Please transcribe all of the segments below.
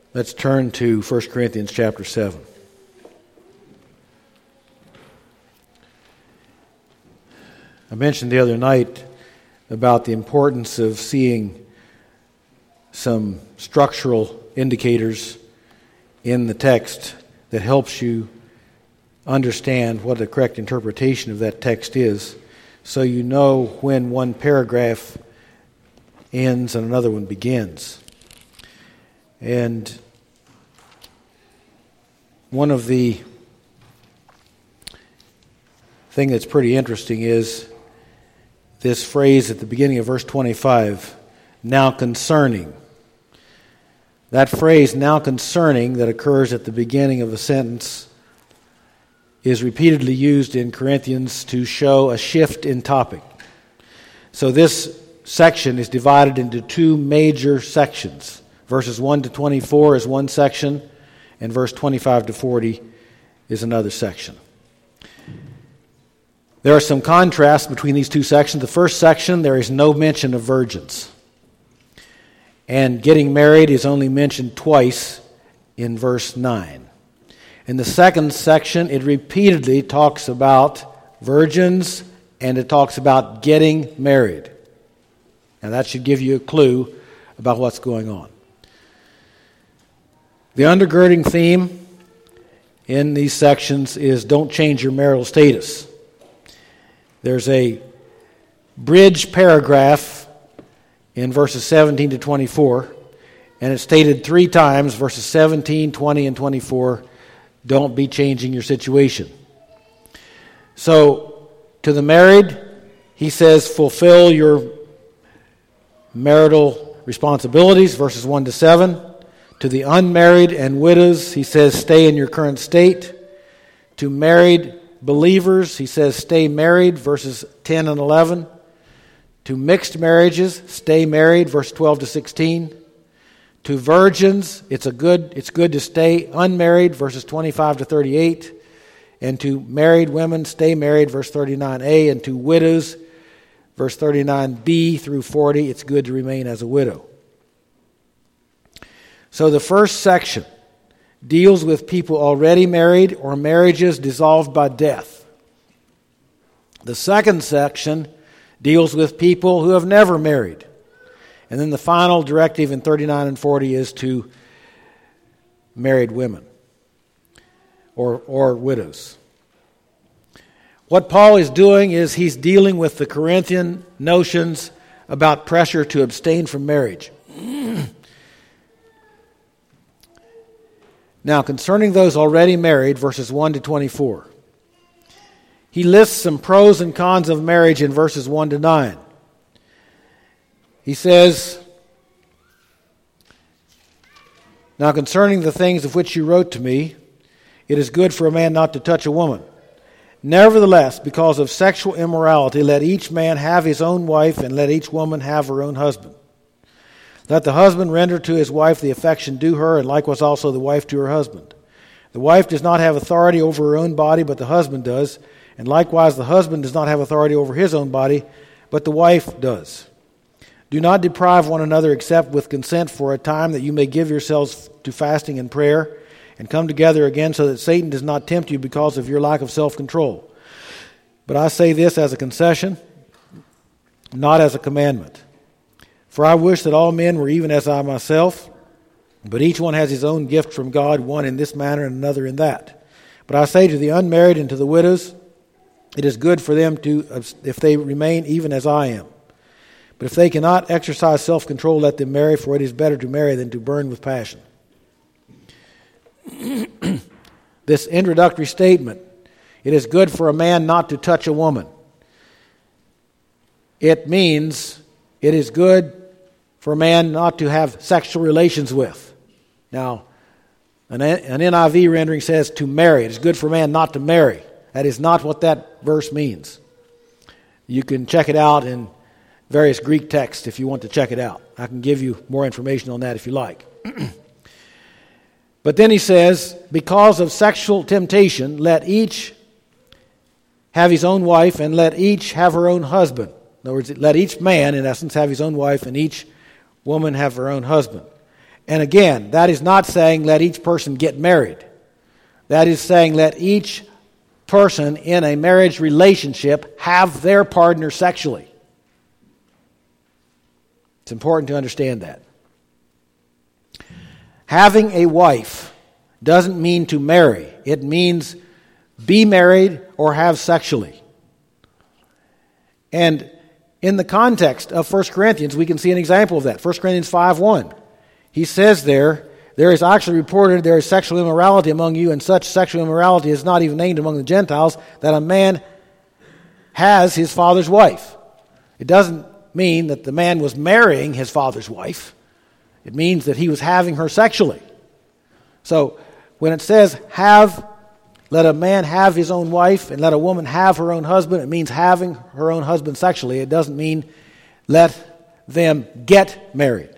Let's turn to 1 Corinthians chapter 7. I mentioned the other night about the importance of seeing some structural indicators in the text that helps you understand what the correct interpretation of that text is, so you know when one paragraph ends and another one begins. And one of the thing that's pretty interesting is this phrase at the beginning of verse 25, now concerning. That phrase, now concerning, that occurs at the beginning of a sentence is repeatedly used in Corinthians to show a shift in topic. So this section is divided into two major sections. Verses 1 to 24 is one section, and verse 25 to 40 is another section. There are some contrasts between these two sections. The first section, there is no mention of virgins. And getting married is only mentioned twice in verse 9. In the second section, it repeatedly talks about virgins and it talks about getting married. Now that should give you a clue about what's going on. The undergirding theme in these sections is don't change your marital status. There's a bridge paragraph in verses 17 to 24, and it's stated three times, verses 17, 20, and 24, don't be changing your situation. So, to the married, he says, fulfill your marital responsibilities, verses 1 to 7. To the unmarried and widows, he says, stay in your current state. To married believers, he says, stay married, verses 10 and 11. To mixed marriages, stay married, verse 12 to 16. To virgins, it's good to stay unmarried, verses 25 to 38. And to married women, stay married, verse 39a. And to widows, verse 39b through 40, it's good to remain as a widow. So the first section deals with people already married or marriages dissolved by death. The second section deals with people who have never married. And then the final directive in 39 and 40 is to married women or widows. What Paul is doing is he's dealing with the Corinthian notions about pressure to abstain from marriage. Now, concerning those already married, verses 1 to 24, he lists some pros and cons of marriage in verses 1 to 9. He says, now concerning the things of which you wrote to me, it is good for a man not to touch a woman. Nevertheless, because of sexual immorality, let each man have his own wife, and let each woman have her own husband. Let the husband render to his wife the affection due her, and likewise also the wife to her husband. The wife does not have authority over her own body, but the husband does. And likewise the husband does not have authority over his own body, but the wife does. Do not deprive one another except with consent for a time, that you may give yourselves to fasting and prayer, and come together again, so that Satan does not tempt you because of your lack of self-control. But I say this as a concession, not as a commandment. For I wish that all men were even as I myself, but each one has his own gift from God, one in this manner and another in that. But I say to the unmarried and to the widows, it is good for them if they remain even as I am. But if they cannot exercise self-control, let them marry, for it is better to marry than to burn with passion. This introductory statement, it is good for a man not to touch a woman. It means it is good for a man not to have sexual relations with. Now, an NIV rendering says to marry. It is good for a man not to marry. That is not what that verse means. You can check it out in various Greek texts if you want to check it out. I can give you more information on that if you like. But then he says, because of sexual temptation, let each have his own wife, and let each have her own husband. In other words, let each man, in essence, have his own wife, and each woman have her own husband. And again, that is not saying let each person get married. That is saying let each person in a marriage relationship have their partner sexually. It's important to understand that. Having a wife doesn't mean to marry. It means be married or have sexually. And in the context of 1 Corinthians, we can see an example of that. 1 Corinthians 5:1. He says there is actually reported there is sexual immorality among you, and such sexual immorality is not even named among the Gentiles, that a man has his father's wife. It doesn't mean that the man was marrying his father's wife. It means that he was having her sexually. So when it says let a man have his own wife and let a woman have her own husband, it means having her own husband sexually. It doesn't mean let them get married.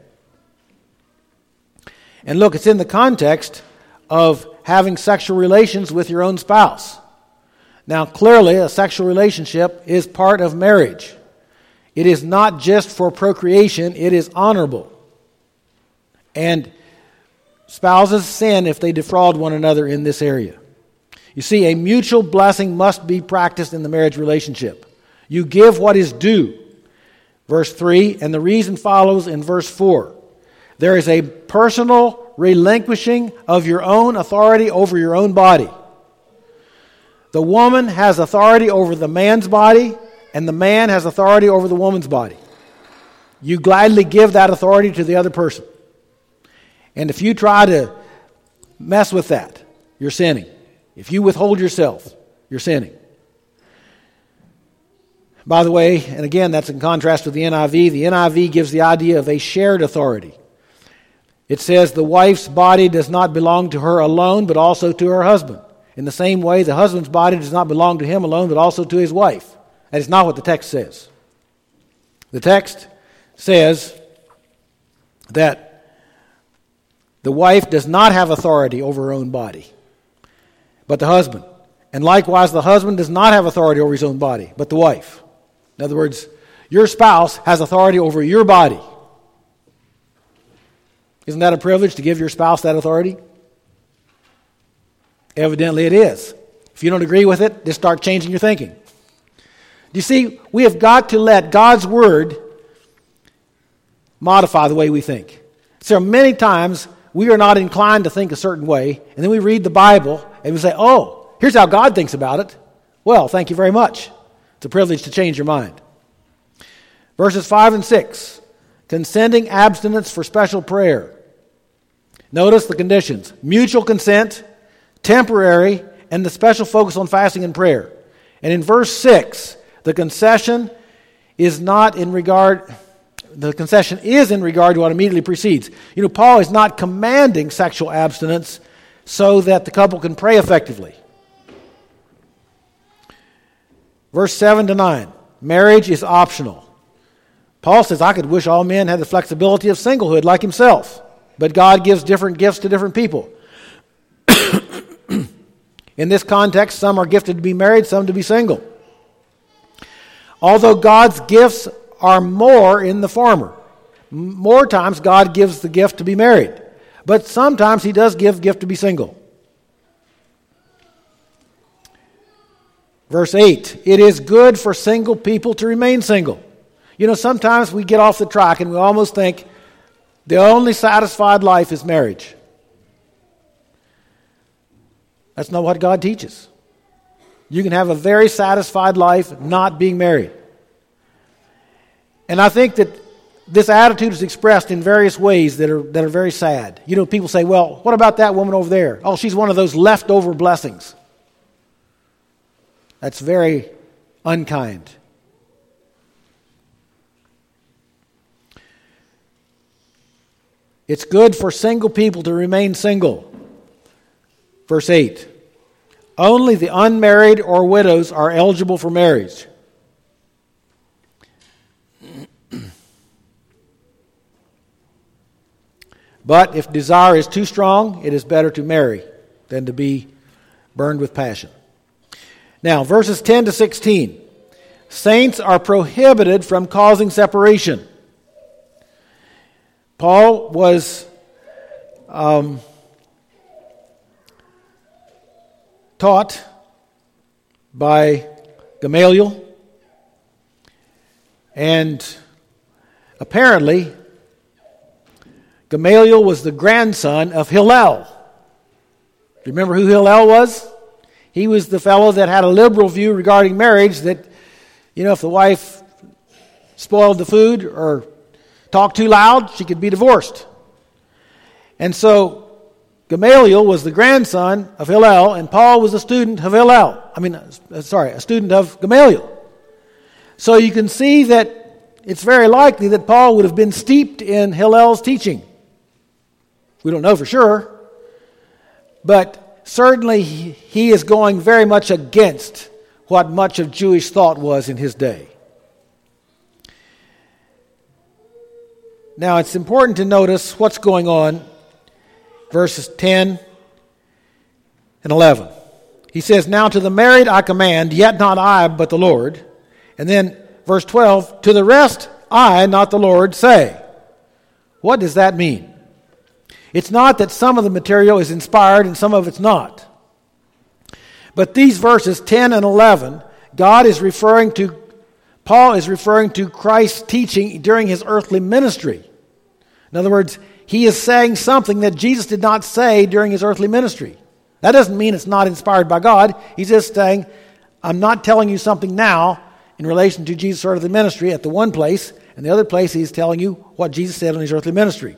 And look, it's in the context of having sexual relations with your own spouse. Now, clearly, a sexual relationship is part of marriage. It is not just for procreation, it is honorable. And spouses sin if they defraud one another in this area. You see, a mutual blessing must be practiced in the marriage relationship. You give what is due. Verse 3, and the reason follows in verse 4. There is a personal relinquishing of your own authority over your own body. The woman has authority over the man's body, and the man has authority over the woman's body. You gladly give that authority to the other person. And if you try to mess with that, you're sinning. If you withhold yourself, you're sinning. By the way, and again, that's in contrast with the NIV. The NIV gives the idea of a shared authority. It says the wife's body does not belong to her alone, but also to her husband. In the same way, the husband's body does not belong to him alone, but also to his wife. That is not what the text says. The text says that the wife does not have authority over her own body, but the husband. And likewise, the husband does not have authority over his own body, but the wife. In other words, your spouse has authority over your body. Isn't that a privilege to give your spouse that authority? Evidently it is. If you don't agree with it, just start changing your thinking. Do you see, we have got to let God's Word modify the way we think. So many times we are not inclined to think a certain way, and then we read the Bible and we say, oh, here's how God thinks about it. Well, thank you very much. It's a privilege to change your mind. Verses 5 and 6. Consenting abstinence for special prayer. Notice the conditions. Mutual consent, temporary, and the special focus on fasting and prayer. And in verse 6, the concession is in regard to what immediately precedes. You know, Paul is not commanding sexual abstinence so that the couple can pray effectively. Verse 7 to 9. Marriage is optional. Paul says, I could wish all men had the flexibility of singlehood like himself, but God gives different gifts to different people. In this context, some are gifted to be married, some to be single. Although God's gifts are more in the former. More times God gives the gift to be married, but sometimes He does give gift to be single. Verse 8, it is good for single people to remain single. You know, sometimes we get off the track and we almost think the only satisfied life is marriage. That's not what God teaches. You can have a very satisfied life not being married. And I think that this attitude is expressed in various ways that are very sad. You know, people say, well, what about that woman over there? Oh, she's one of those leftover blessings. That's very unkind. It's good for single people to remain single. Verse 8. Only the unmarried or widows are eligible for marriage. But if desire is too strong, it is better to marry than to be burned with passion. Now, verses 10 to 16. Saints are prohibited from causing separation. Paul was taught by Gamaliel, and apparently Gamaliel was the grandson of Hillel. Remember who Hillel was? He was the fellow that had a liberal view regarding marriage, that, if the wife spoiled the food or talked too loud, she could be divorced. And so Gamaliel was the grandson of Hillel, and Paul was a student of a student of Gamaliel. So you can see that it's very likely that Paul would have been steeped in Hillel's teaching. We don't know for sure, but certainly he is going very much against what much of Jewish thought was in his day. Now, it's important to notice what's going on, verses 10 and 11. He says, "Now to the married I command, yet not I, but the Lord." And then verse 12, "To the rest I, not the Lord, say." What does that mean? It's not that some of the material is inspired and some of it's not. But these verses 10 and 11, Paul is referring to Christ's teaching during his earthly ministry. In other words, he is saying something that Jesus did not say during his earthly ministry. That doesn't mean it's not inspired by God. He's just saying, I'm not telling you something now in relation to Jesus' earthly ministry at the one place, and the other place he's telling you what Jesus said in his earthly ministry.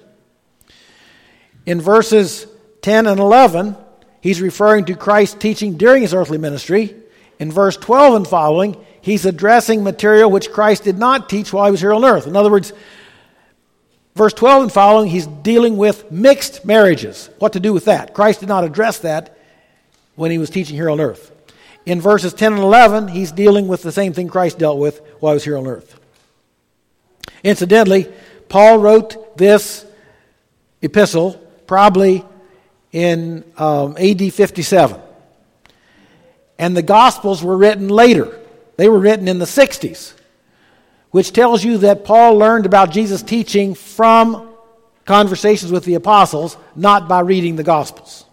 In verses 10 and 11, he's referring to Christ's teaching during his earthly ministry. In verse 12 and following, he's addressing material which Christ did not teach while he was here on earth. In other words, verse 12 and following, he's dealing with mixed marriages. What to do with that? Christ did not address that when he was teaching here on earth. In verses 10 and 11, he's dealing with the same thing Christ dealt with while he was here on earth. Incidentally, Paul wrote this epistle probably in AD 57. And the Gospels were written later. They were written in the 60s, which tells you that Paul learned about Jesus' teaching from conversations with the apostles, not by reading the Gospels.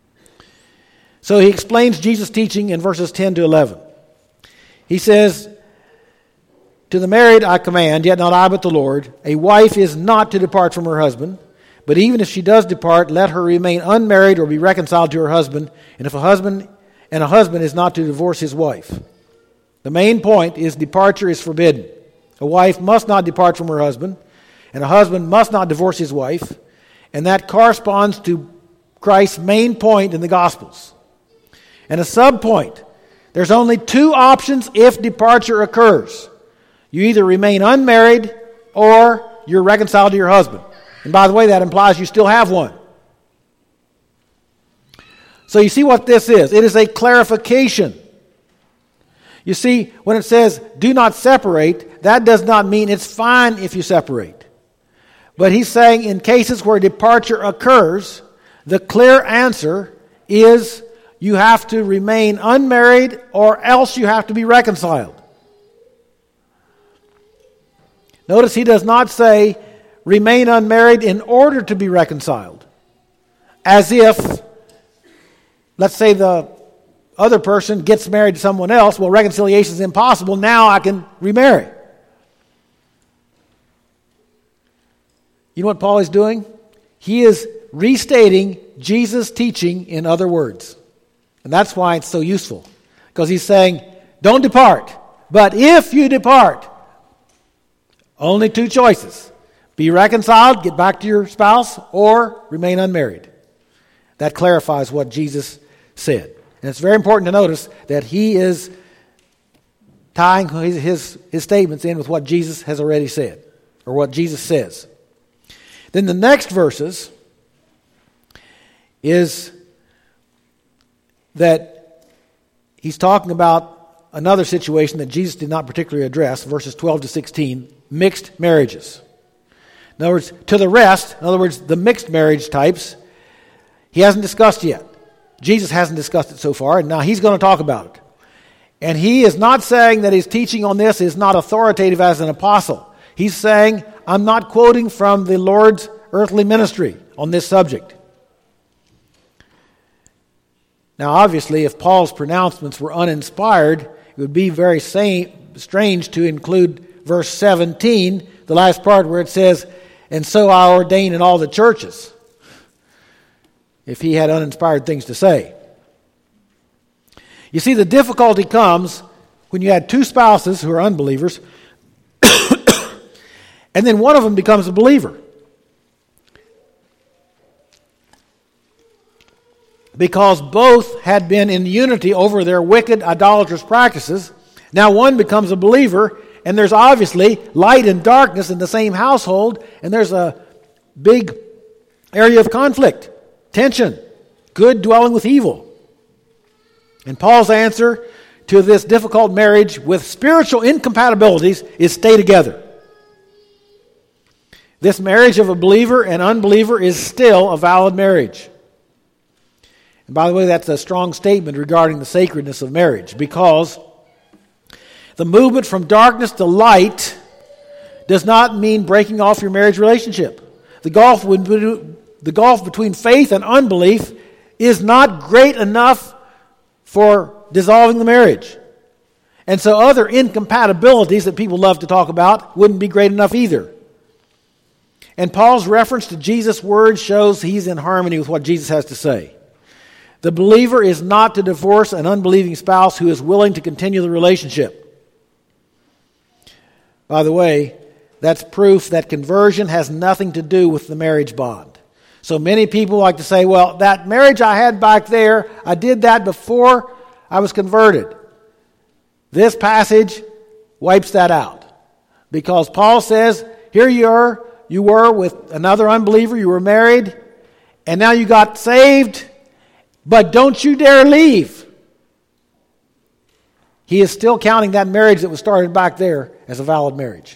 So he explains Jesus' teaching in verses 10 to 11. He says, "To the married I command, yet not I but the Lord, a wife is not to depart from her husband. But even if she does depart, let her remain unmarried or be reconciled to her husband. And a husband is not to divorce his wife." The main point is departure is forbidden. A wife must not depart from her husband, and a husband must not divorce his wife. And that corresponds to Christ's main point in the Gospels. And a sub-point, there's only two options if departure occurs. You either remain unmarried or you're reconciled to your husband. And by the way, that implies you still have one. So you see what this is. It is a clarification. You see, when it says, do not separate, that does not mean it's fine if you separate. But he's saying in cases where departure occurs, the clear answer is you have to remain unmarried or else you have to be reconciled. Notice he does not say, remain unmarried in order to be reconciled. As if, let's say the other person gets married to someone else, well, reconciliation is impossible, now I can remarry. You know what Paul is doing? He is restating Jesus' teaching in other words. And that's why it's so useful. Because he's saying, don't depart. But if you depart, only two choices. Be reconciled, get back to your spouse, or remain unmarried. That clarifies what Jesus said. And it's very important to notice that he is tying his statements in with what Jesus has already said, or what Jesus says. Then the next verses is that he's talking about another situation that Jesus did not particularly address, verses 12 to 16, mixed marriages. In other words, to the rest, in other words, the mixed marriage types, he hasn't discussed yet. Jesus hasn't discussed it so far, and now he's going to talk about it. And he is not saying that his teaching on this is not authoritative as an apostle. He's saying, I'm not quoting from the Lord's earthly ministry on this subject. Now, obviously, if Paul's pronouncements were uninspired, it would be very strange to include verse 17, the last part where it says, "And so I ordain in all the churches," if he had uninspired things to say. You see, the difficulty comes when you had two spouses who are unbelievers, and then one of them becomes a believer. Because both had been in unity over their wicked, idolatrous practices, now one becomes a believer, and there's obviously light and darkness in the same household, and there's a big area of conflict, tension, good dwelling with evil. And Paul's answer to this difficult marriage with spiritual incompatibilities is stay together. This marriage of a believer and unbeliever is still a valid marriage. And by the way, that's a strong statement regarding the sacredness of marriage, because the movement from darkness to light does not mean breaking off your marriage relationship. The gulf between faith and unbelief is not great enough for dissolving the marriage. And so other incompatibilities that people love to talk about wouldn't be great enough either. And Paul's reference to Jesus' words shows he's in harmony with what Jesus has to say. The believer is not to divorce an unbelieving spouse who is willing to continue the relationship. By the way, that's proof that conversion has nothing to do with the marriage bond. So many people like to say, well, that marriage I had back there, I did that before I was converted. This passage wipes that out. Because Paul says, here you were with another unbeliever, you were married, and now you got saved, but don't you dare leave. He is still counting that marriage that was started back there as a valid marriage.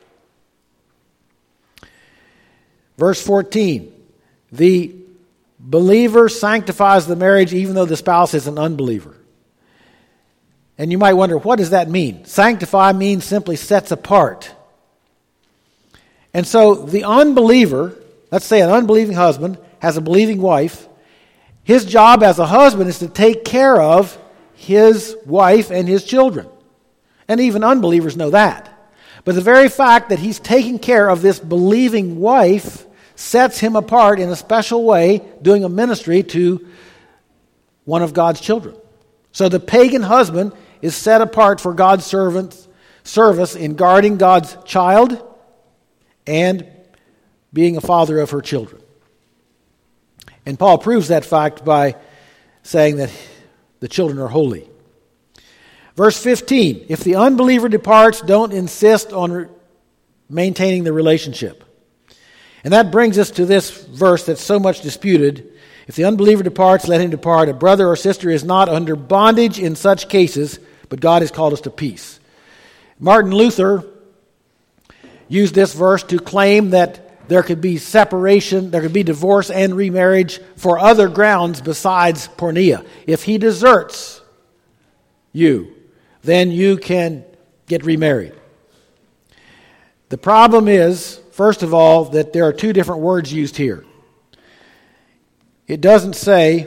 Verse 14, the believer sanctifies the marriage even though the spouse is an unbeliever. And you might wonder, what does that mean? Sanctify means simply sets apart. And so the unbeliever, let's say an unbelieving husband, has a believing wife. His job as a husband is to take care of his wife and his children. And even unbelievers know that. But the very fact that he's taking care of this believing wife sets him apart in a special way, doing a ministry to one of God's children. So the pagan husband is set apart for God's service in guarding God's child and being a father of her children. And Paul proves that fact by saying that the children are holy. Verse 15, if the unbeliever departs, don't insist on maintaining the relationship. And that brings us to this verse that's so much disputed. If the unbeliever departs, let him depart. A brother or sister is not under bondage in such cases, but God has called us to peace. Martin Luther used this verse to claim that there could be separation, there could be divorce and remarriage for other grounds besides porneia. If he deserts you, then you can get remarried. The problem is, first of all, that there are two different words used here. It doesn't say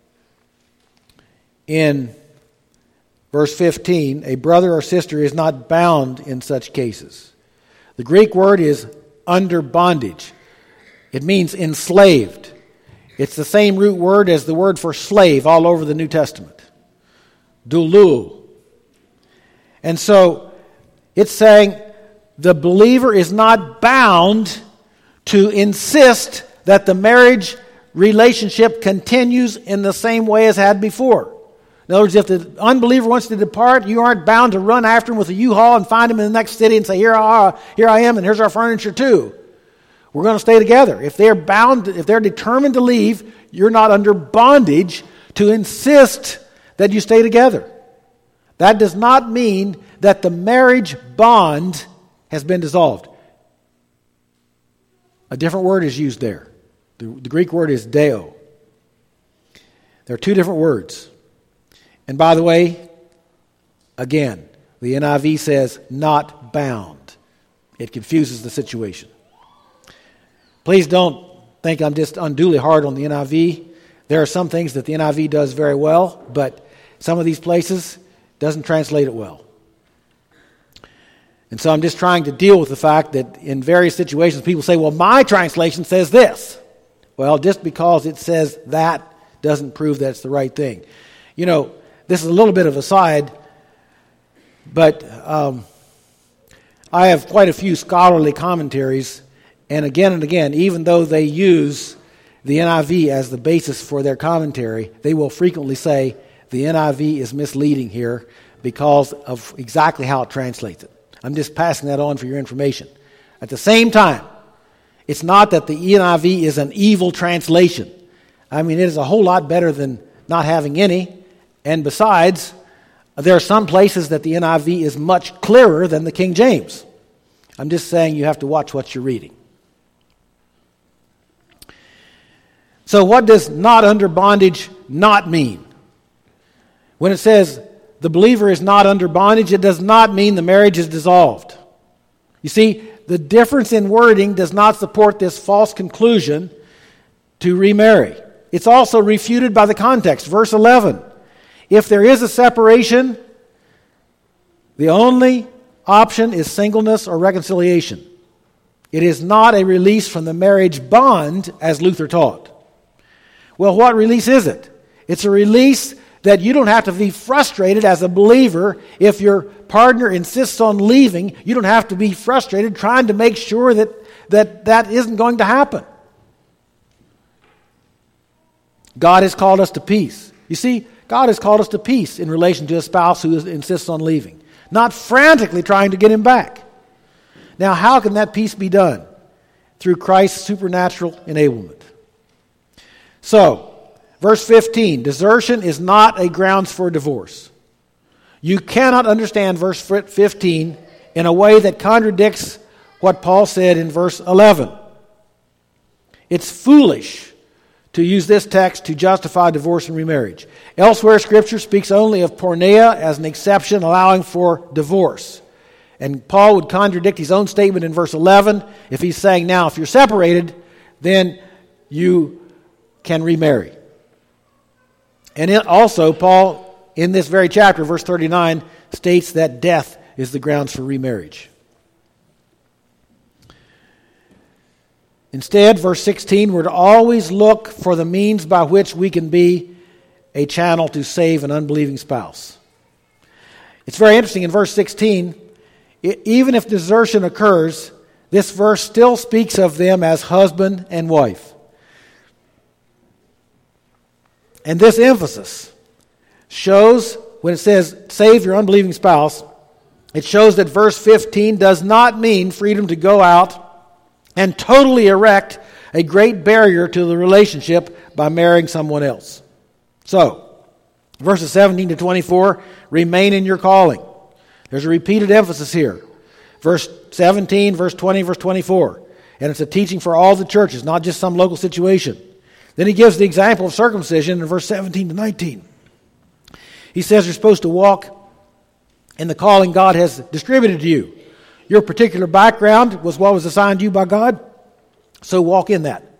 in verse 15, a brother or sister is not bound in such cases. The Greek word is under bondage. It means enslaved. It's the same root word as the word for slave all over the New Testament. Doulou. And so it's saying the believer is not bound to insist that the marriage relationship continues in the same way as had before. In other words, if the unbeliever wants to depart, you aren't bound to run after him with a U-Haul and find him in the next city and say, here I am, and here's our furniture too. We're going to stay together. If they're determined to leave, you're not under bondage to insist that you stay together. That does not mean that the marriage bond has been dissolved. A different word is used there. The Greek word is deo. There are two different words. And by the way, again, the NIV says not bound. It confuses the situation. Please don't think I'm just unduly hard on the NIV. There are some things that the NIV does very well, but some of these places doesn't translate it well. And so I'm just trying to deal with the fact that in various situations people say, well, my translation says this. Well, just because it says that doesn't prove that's the right thing. You know, this is a little bit of a side, but I have quite a few scholarly commentaries, and again, even though they use the NIV as the basis for their commentary, they will frequently say the NIV is misleading here because of exactly how it translates it. I'm just passing that on for your information. At the same time, it's not that the NIV is an evil translation. I mean, it is a whole lot better than not having any. And besides, there are some places that the NIV is much clearer than the King James. I'm just saying you have to watch what you're reading. So what does not under bondage not mean? When it says the believer is not under bondage, it does not mean the marriage is dissolved. You see, the difference in wording does not support this false conclusion to remarry. It's also refuted by the context. Verse 11, if there is a separation, the only option is singleness or reconciliation. It is not a release from the marriage bond as Luther taught. Well, what release is it? It's a release that you don't have to be frustrated as a believer if your partner insists on leaving. You don't have to be frustrated trying to make sure that isn't going to happen. God has called us to peace. You see, God has called us to peace in relation to a spouse who insists on leaving, not frantically trying to get him back. Now, how can that peace be done? Through Christ's supernatural enablement. So, verse 15, desertion is not a grounds for divorce. You cannot understand verse 15 in a way that contradicts what Paul said in verse 11. It's foolish to use this text to justify divorce and remarriage. Elsewhere, Scripture speaks only of porneia as an exception allowing for divorce. And Paul would contradict his own statement in verse 11 if he's saying, now, if you're separated, then you can remarry. And also, Paul, in this very chapter, verse 39, states that death is the grounds for remarriage. Instead, verse 16, we're to always look for the means by which we can be a channel to save an unbelieving spouse. It's very interesting in verse 16, even if desertion occurs, this verse still speaks of them as husband and wife. And this emphasis shows, when it says save your unbelieving spouse, it shows that verse 15 does not mean freedom to go out and totally erect a great barrier to the relationship by marrying someone else. So, verses 17 to 24, remain in your calling. There's a repeated emphasis here. Verse 17, verse 20, verse 24. And it's a teaching for all the churches, not just some local situation. Then he gives the example of circumcision in verse 17 to 19. He says you're supposed to walk in the calling God has distributed to you. Your particular background was what was assigned to you by God, so walk in that,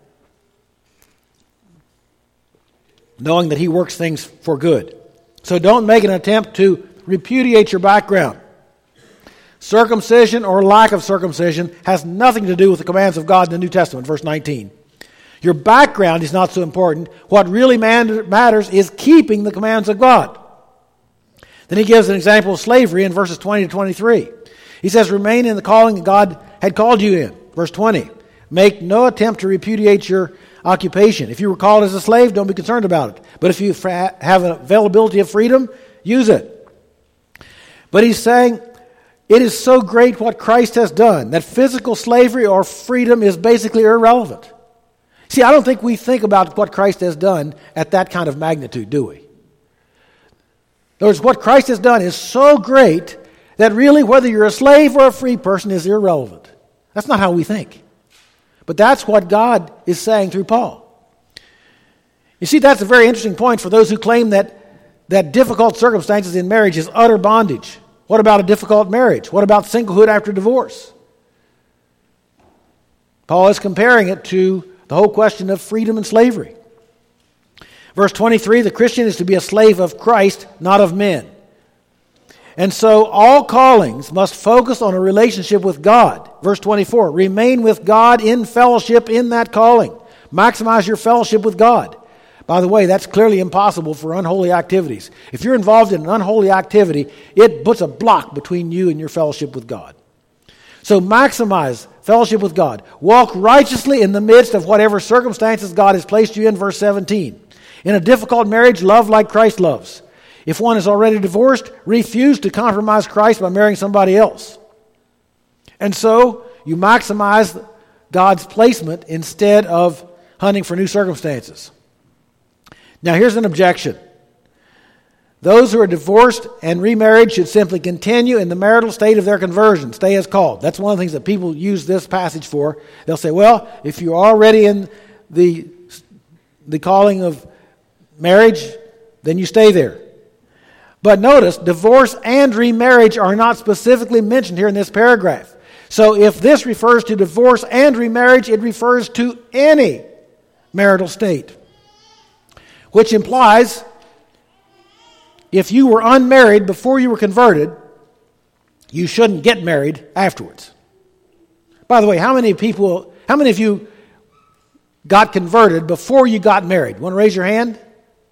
knowing that He works things for good. So don't make an attempt to repudiate your background. Circumcision or lack of circumcision has nothing to do with the commands of God in the New Testament, verse 19. Your background is not so important. What really matters is keeping the commands of God. Then he gives an example of slavery in verses 20 to 23. He says, remain in the calling that God had called you in. Verse 20, make no attempt to repudiate your occupation. If you were called as a slave, don't be concerned about it. But if you have an availability of freedom, use it. But he's saying, it is so great what Christ has done that physical slavery or freedom is basically irrelevant. See, I don't think we think about what Christ has done at that kind of magnitude, do we? In other words, what Christ has done is so great that really whether you're a slave or a free person is irrelevant. That's not how we think. But that's what God is saying through Paul. You see, that's a very interesting point for those who claim that difficult circumstances in marriage is utter bondage. What about a difficult marriage? What about singlehood after divorce? Paul is comparing it to the whole question of freedom and slavery. Verse 23, the Christian is to be a slave of Christ, not of men. And so all callings must focus on a relationship with God. Verse 24, remain with God in fellowship in that calling. Maximize your fellowship with God. By the way, that's clearly impossible for unholy activities. If you're involved in an unholy activity, it puts a block between you and your fellowship with God. So maximize fellowship with God. Walk righteously in the midst of whatever circumstances God has placed you in, verse 17. In a difficult marriage, love like Christ loves. If one is already divorced, refuse to compromise Christ by marrying somebody else. And so you maximize God's placement instead of hunting for new circumstances. Now here's an objection. Those who are divorced and remarried should simply continue in the marital state of their conversion, stay as called. That's one of the things that people use this passage for. They'll say, well, if you're already in the calling of marriage, then you stay there. But notice, divorce and remarriage are not specifically mentioned here in this paragraph. So if this refers to divorce and remarriage, it refers to any marital state. Which implies, if you were unmarried before you were converted, you shouldn't get married afterwards. By the way, how many of you got converted before you got married? Want to raise your hand?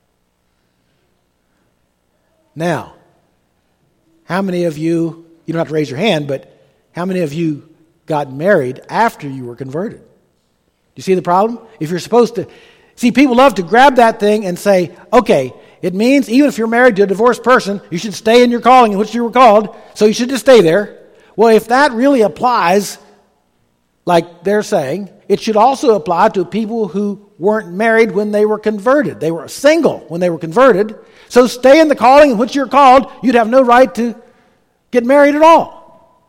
Now, how many of you don't have to raise your hand, but how many of you got married after you were converted? Do you see the problem? If you're supposed to... See, people love to grab that thing and say, okay, it means even if you're married to a divorced person, you should stay in your calling in which you were called, so you should just stay there. Well, if that really applies, like they're saying, it should also apply to people who weren't married when they were converted. They were single when they were converted. So stay in the calling in which you're called. You'd have no right to get married at all.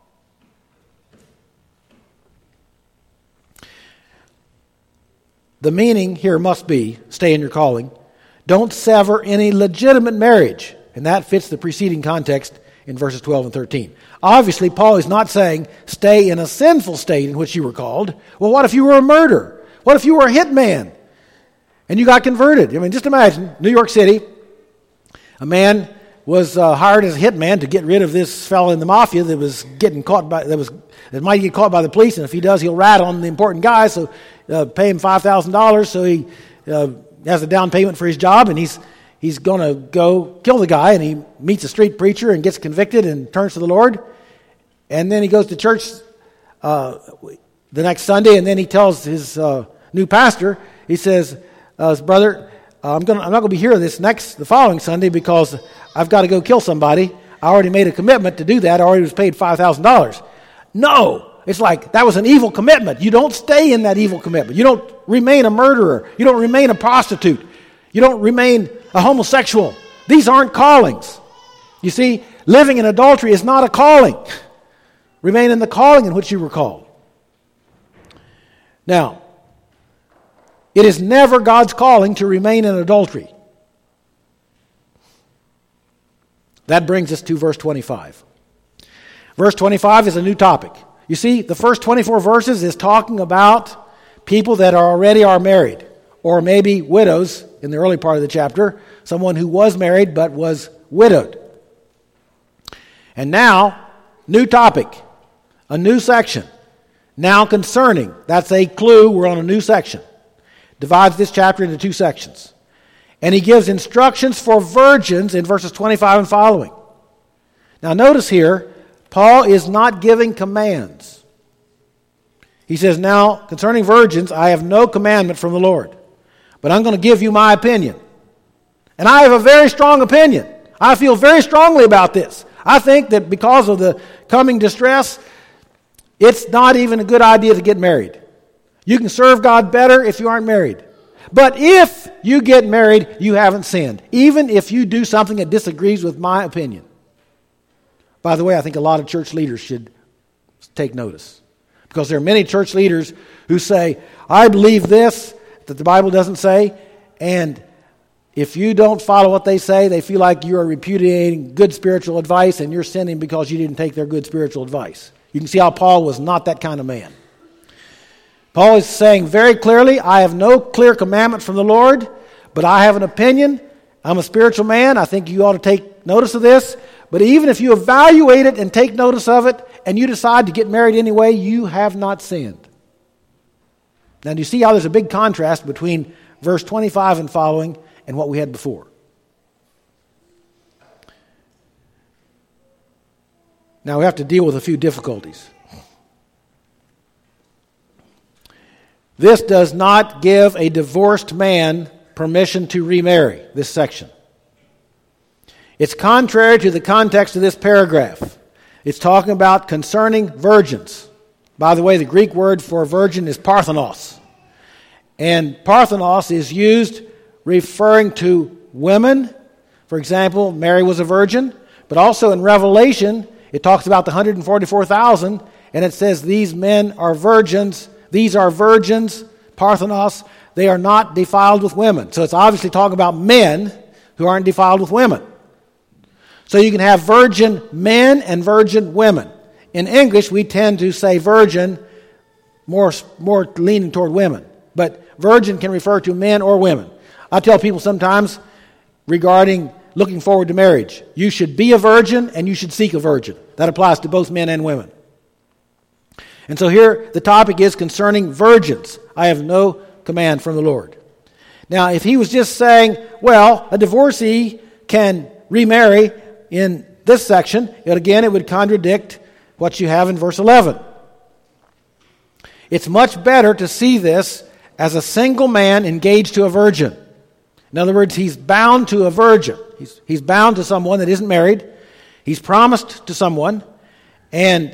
The meaning here must be, stay in your calling. Don't sever any legitimate marriage. And that fits the preceding context in verses 12 and 13. Obviously, Paul is not saying stay in a sinful state in which you were called. Well, what if you were a murderer? What if you were a hitman and you got converted? I mean, just imagine, New York City, a man was hired as a hitman to get rid of this fellow in the mafia that was getting caught by that might get caught by the police, and if he does, he'll rat on the important guy. So pay him $5,000, so he has a down payment for his job, and he's going to go kill the guy, and he meets a street preacher and gets convicted and turns to the Lord, and then he goes to church the next Sunday, and then he tells his new pastor, he says, "Brother, I'm not going to be here the following Sunday because I've got to go kill somebody. I already made a commitment to do that. I already was paid $5,000. No, it's like that was an evil commitment. You don't stay in that evil commitment. You don't remain a murderer. You don't remain a prostitute. You don't remain a homosexual. These aren't callings. You see, living in adultery is not a calling. Remain in the calling in which you were called. Now, it is never God's calling to remain in adultery. That brings us to verse 25. Verse 25 is a new topic. You see, the first 24 verses is talking about people that already are married, or maybe widows in the early part of the chapter, someone who was married but was widowed. And now, new topic, a new section. Now concerning, that's a clue, we're on a new section. Divides this chapter into two sections. And he gives instructions for virgins in verses 25 and following. Now notice here, Paul is not giving commands. He says, now, concerning virgins, I have no commandment from the Lord, but I'm going to give you my opinion. And I have a very strong opinion. I feel very strongly about this. I think that because of the coming distress, it's not even a good idea to get married. You can serve God better if you aren't married. But if you get married, you haven't sinned, even if you do something that disagrees with my opinion. By the way, I think a lot of church leaders should take notice, because there are many church leaders who say, I believe this that the Bible doesn't say, and if you don't follow what they say, they feel like you are repudiating good spiritual advice and you're sinning because you didn't take their good spiritual advice. You can see how Paul was not that kind of man. Paul is saying very clearly, I have no clear commandment from the Lord, But I have an opinion. I'm a spiritual man. I think you ought to take notice of this. But even if you evaluate it and take notice of it, and you decide to get married anyway, you have not sinned. Now, do you see how there's a big contrast between verse 25 and following and what we had before? Now, we have to deal with a few difficulties. This does not give a divorced man permission to remarry, this section. It's contrary to the context of this paragraph. It's talking about concerning virgins. By the way, the Greek word for virgin is parthenos. And parthenos is used referring to women. For example, Mary was a virgin. But also in Revelation, it talks about the 144,000, and it says these men are virgins. These are virgins, parthenos. They are not defiled with women. So it's obviously talking about men who aren't defiled with women. So you can have virgin men and virgin women. In English, we tend to say virgin more leaning toward women. But virgin can refer to men or women. I tell people sometimes regarding looking forward to marriage, you should be a virgin and you should seek a virgin. That applies to both men and women. And so here the topic is concerning virgins. I have no command from the Lord. Now, if he was just saying, well, a divorcee can remarry in this section, it would contradict what you have in verse 11. It's much better to see this as a single man engaged to a virgin. In other words, he's bound to a virgin. He's bound to someone that isn't married. He's promised to someone. And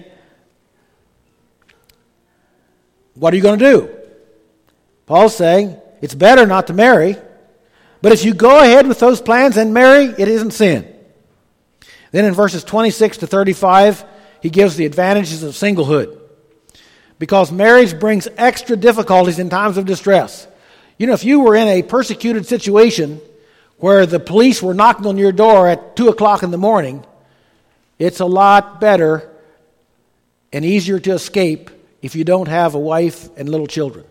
what are you going to do? Paul's saying it's better not to marry. But if you go ahead with those plans and marry, it isn't sin. Then in verses 26 to 35, he gives the advantages of singlehood. Because marriage brings extra difficulties in times of distress. You know, if you were in a persecuted situation where the police were knocking on your door at 2 o'clock in the morning, it's a lot better and easier to escape if you don't have a wife and little children.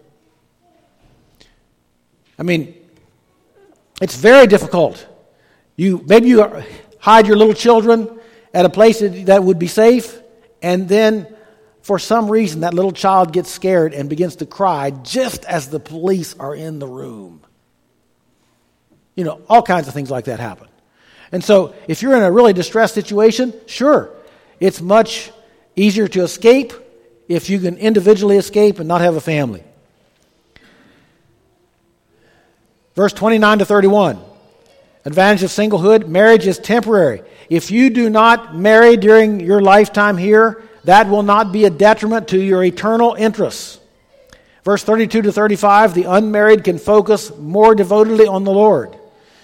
I mean, it's very difficult. Maybe you hide your little children at a place that would be safe, and then for some reason that little child gets scared and begins to cry just as the police are in the room. You know, all kinds of things like that happen. And so if you're in a really distressed situation, sure, it's much easier to escape if you can individually escape and not have a family. Verse 29 to 31. Advantage of singlehood, marriage is temporary. If you do not marry during your lifetime here, that will not be a detriment to your eternal interests. Verse 32 to 35, the unmarried can focus more devotedly on the Lord.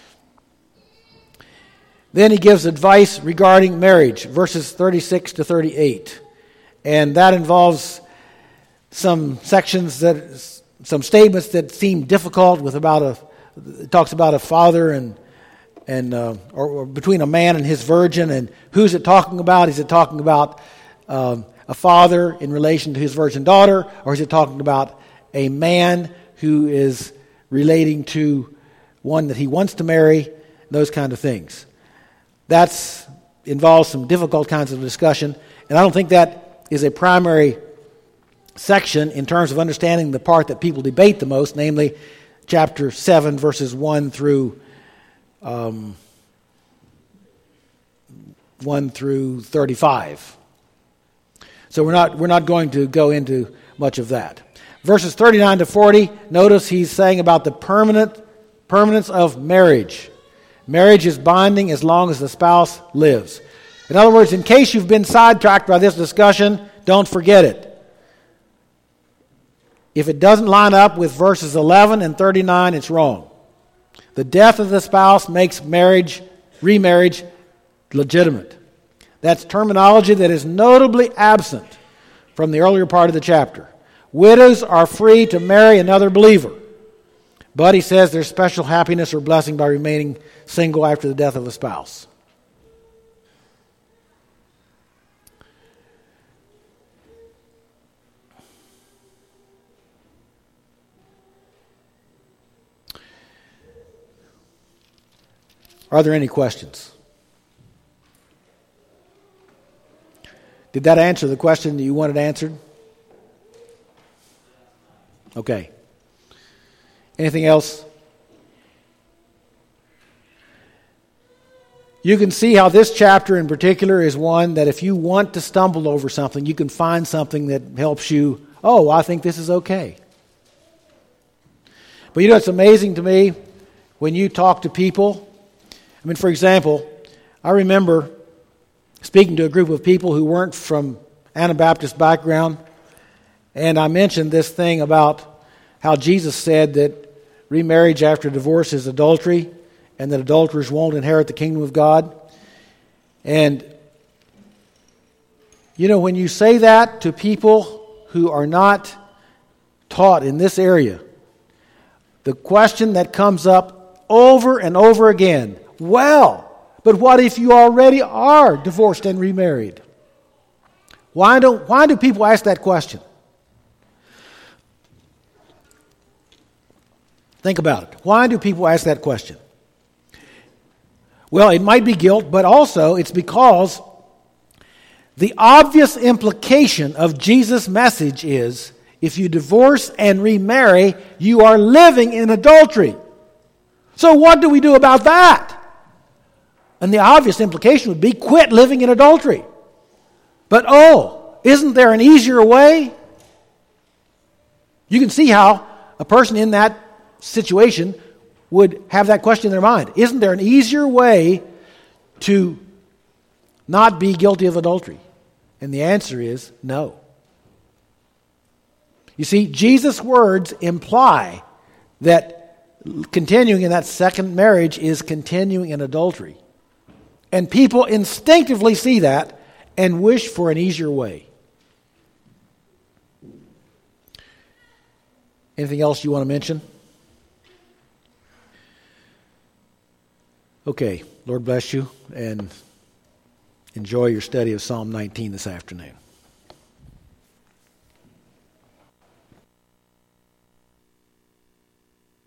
Then he gives advice regarding marriage, verses 36 to 38. And that involves some statements that seem difficult it talks about a father or between a man and his virgin, and who's it talking about? Is it talking about a father in relation to his virgin daughter, or is it talking about a man who is relating to one that he wants to marry? Those kind of things. That involves some difficult kinds of discussion, and I don't think that is a primary section in terms of understanding the part that people debate the most, namely chapter 7, verses 1 through 35. So we're not going to go into much of that. Verses 39 to 40, notice he's saying about the permanence of marriage. Marriage is binding as long as the spouse lives. In other words, in case you've been sidetracked by this discussion, don't forget it. If it doesn't line up with verses 11 and 39, it's wrong. The death of the spouse makes remarriage legitimate. That's terminology that is notably absent from the earlier part of the chapter. Widows are free to marry another believer. But he says there's special happiness or blessing by remaining single after the death of a spouse. Are there any questions? Did that answer the question that you wanted answered? Okay. Anything else? You can see how this chapter in particular is one that if you want to stumble over something, you can find something that helps you, I think this is okay. But it's amazing to me when you talk to people. For example, I remember speaking to a group of people who weren't from Anabaptist background, and I mentioned this thing about how Jesus said that remarriage after divorce is adultery, and that adulterers won't inherit the kingdom of God. And, when you say that to people who are not taught in this area, the question that comes up over and over again, but what if you already are divorced and remarried? Why do people ask that question? Think about it. Why do people ask that question? Well, it might be guilt, but also it's because the obvious implication of Jesus' message is if you divorce and remarry, you are living in adultery. So what do we do about that? And the obvious implication would be quit living in adultery. But isn't there an easier way? You can see how a person in that situation would have that question in their mind. Isn't there an easier way to not be guilty of adultery? And the answer is no. You see, Jesus' words imply that continuing in that second marriage is continuing in adultery. And people instinctively see that and wish for an easier way. Anything else you want to mention? Okay, Lord bless you, and enjoy your study of Psalm 19 this afternoon.